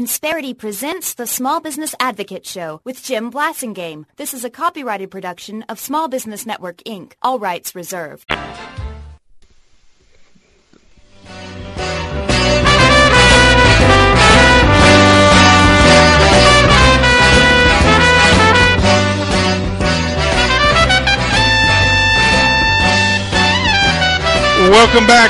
Insperity presents the Small Business Advocate Show with Jim Blasingame. This is a copyrighted production of Small Business Network, Inc. All rights reserved. Welcome back.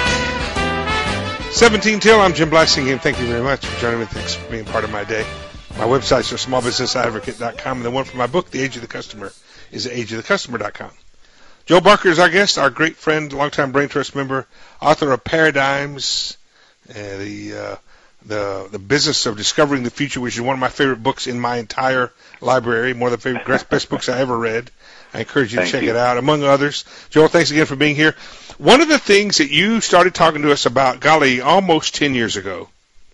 17 till. I'm Jim Blasingame. Thank you very much for joining me. Thanks for being part of my day. My websites are smallbusinessadvocate.com, and the one for my book, The Age of the Customer, is ageofthecustomer.com. Joe Barker is our guest, our great friend, longtime Brain Trust member, author of Paradigms, the Business of Discovering the Future, which is one of my favorite books in my entire library, one of the best books I ever read. I encourage you to check it out, among others. Joel, thanks again for being here. One of the things that you started talking to us about, golly, almost 10 years ago,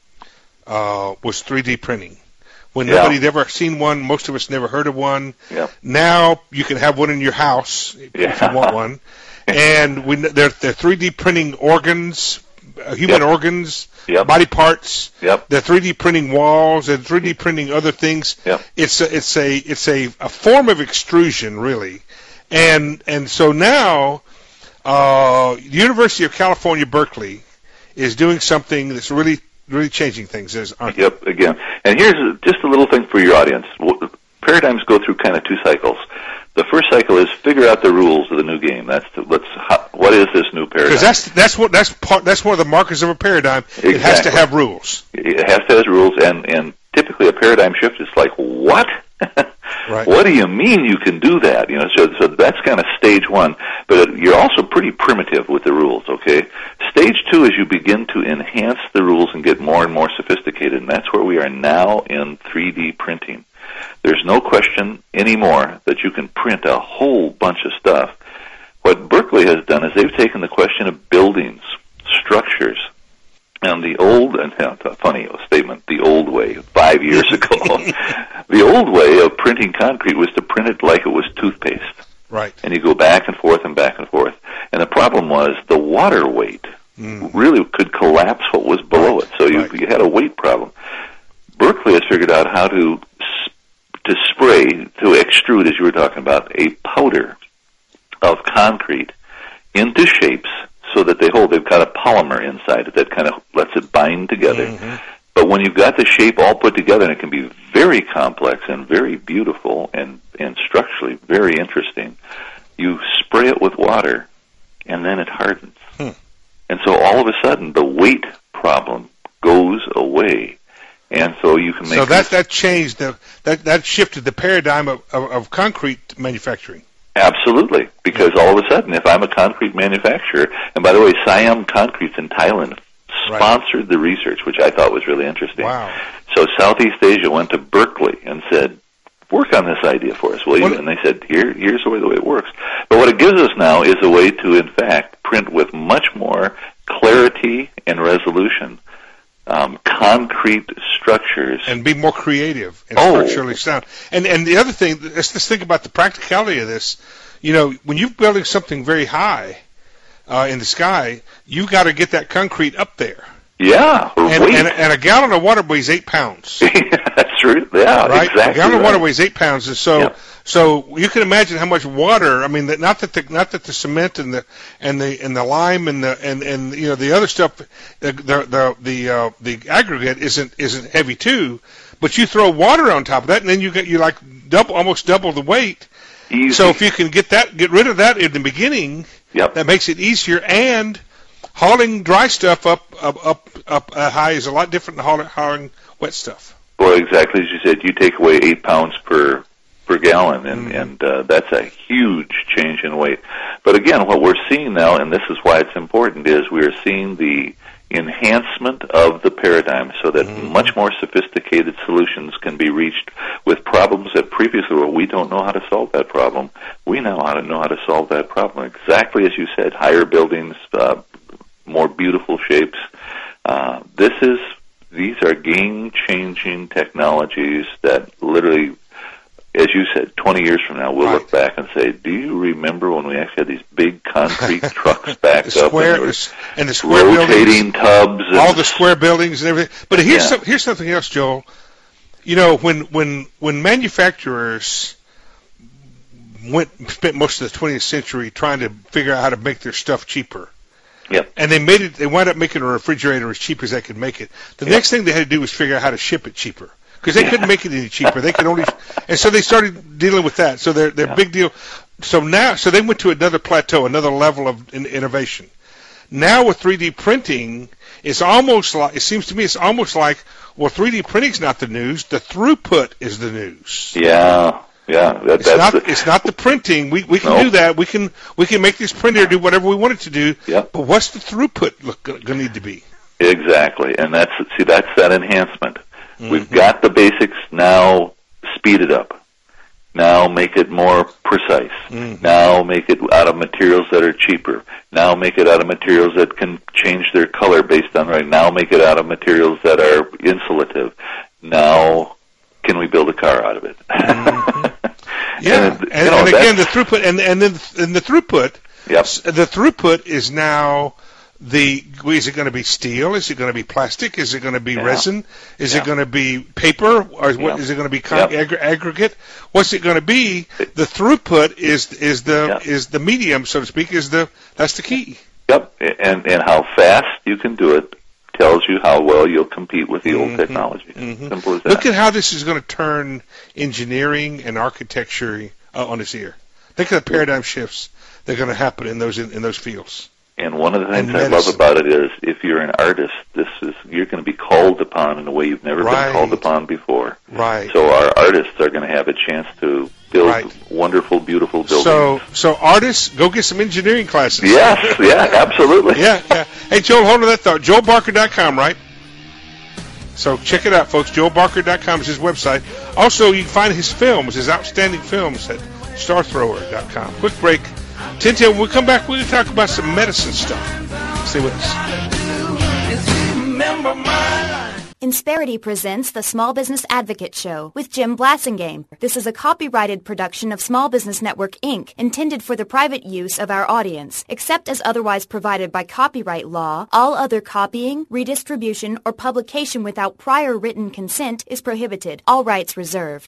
was 3D printing. When nobody had ever seen one, most of us never heard of one. Yep. Now you can have one in your house if you want one. And they're 3D printing organs, human organs, body parts. Yep. They're 3D printing walls. They're 3D printing other things. Yep. It's a form of extrusion, really. And so now the University of California, Berkeley is doing something that's really changing things. Yep, again. And here's just a little thing for your audience. Paradigms go through kind of two cycles. The first cycle is figure out the rules of the new game. What is this new paradigm? Because that's one of the markers of a paradigm. Exactly. It has to have rules. It has to have rules, and typically a paradigm shift is like, what? Right. What do you mean you can do that? So that's kind of stage one. But you're also pretty primitive with the rules. Okay. Stage two is you begin to enhance the rules and get more and more sophisticated, and that's where we are now in 3D printing. There's no question anymore that you can print a whole bunch of stuff. What Berkeley has done is they've taken the question of buildings, structures, and the old, and a funny statement, the old way, 5 years ago, the old way of printing concrete was to print it like it was toothpaste. Right. And you go back and forth and back and forth. And the problem was the water weight really could collapse what was below it. So you had a weight problem. Berkeley has figured out how to spray, to extrude, as you were talking about, a powder of concrete into shapes so that they've got a polymer inside it that kind of lets it bind together. Mm-hmm. But when you've got the shape all put together, and it can be very complex and very beautiful and structurally very interesting, you spray it with water, and then it hardens. And so all of a sudden, the weight problem goes away. And so you can make... So that changed, that shifted the paradigm of concrete manufacturing. Absolutely, because all of a sudden, if I'm a concrete manufacturer, and by the way, Siam Concretes in Thailand sponsored the research, which I thought was really interesting. Wow. So Southeast Asia went to Berkeley and said, work on this idea for us, will you? And they said, here's the way it works. But what it gives us now is a way to, in fact, print with much more clarity and resolution concrete structures. And be more creative and structurally sound. And the other thing, let's just think about the practicality of this. When you're building something very high in the sky, you've got to get that concrete up there. Yeah. And a gallon of water weighs 8 pounds. That's true. Yeah, right? Exactly. A gallon of water weighs 8 pounds, and so you can imagine how much water. I mean, not that the cement and the lime and the other stuff, the aggregate isn't heavy too, but you throw water on top of that, and then you like almost double the weight. Easy. So if you can get rid of that in the beginning, that makes it easier. And hauling dry stuff up high is a lot different than hauling wet stuff. Well, exactly as you said, you take away 8 pounds per gallon, and that's a huge change in weight. But again, what we're seeing now, and this is why it's important, is we are seeing the enhancement of the paradigm so that much more sophisticated solutions can be reached with problems that previously were, we don't know how to solve that problem. We now know how to solve that problem. Exactly as you said, higher buildings, more beautiful shapes. These are game-changing technologies that literally as you said, 20 years from now, we'll look back and say, do you remember when we actually had these big concrete trucks backed up and the square rotating buildings, tubs, and all the square buildings and everything? But here's something else, Joel. You know, when manufacturers spent most of the 20th century trying to figure out how to make their stuff cheaper. Yep. And they wound up making a refrigerator as cheap as they could make it. The next thing they had to do was figure out how to ship it cheaper. Because they couldn't make it any cheaper. They could only, and so they started dealing with that. So their big deal. So they went to another plateau, another level of innovation. Now with 3D printing, it seems to me it's almost like, well, 3D printing's not the news. The throughput is the news. Yeah. It's not the printing. We can do that. We can make this printer do whatever we want it to do. Yep. But what's the throughput going to need to be? Exactly, and that's that enhancement. Mm-hmm. We've got the basics, now speed it up. Now make it more precise. Mm-hmm. Now make it out of materials that are cheaper. Now make it out of materials that can change their color based on right. Now make it out of materials that are insulative. Now can we build a car out of it? Mm-hmm. Yeah, and again the throughput, and the throughput. Yep. The throughput is now. Is it going to be steel? Is it going to be plastic? Is it going to be resin? Is it going to be paper? Or is it going to be aggregate? What's it going to be? The throughput is the medium, so to speak. That's the key. Yep, and how fast you can do it tells you how well you'll compete with the old technology. Mm-hmm. Simple as that. Look at how this is going to turn engineering and architecture on its ear. Think of the paradigm shifts that are going to happen in those fields. And one of the things I love about it is, if you're an artist, you're going to be called upon in a way you've never been called upon before. Right. So our artists are going to have a chance to build wonderful, beautiful buildings. So artists, go get some engineering classes. Yes, absolutely. Yeah. Hey, Joel, hold on that thought. JoelBarker.com, right? So check it out, folks. JoelBarker.com is his website. Also, you can find his films, his outstanding films, at StarThrower.com. Quick break. Tintin, when we come back, we're going to talk about some medicine stuff. Stay with us. Insperity presents the Small Business Advocate Show with Jim Blasingame. This is a copyrighted production of Small Business Network, Inc., intended for the private use of our audience. Except as otherwise provided by copyright law, all other copying, redistribution, or publication without prior written consent is prohibited. All rights reserved.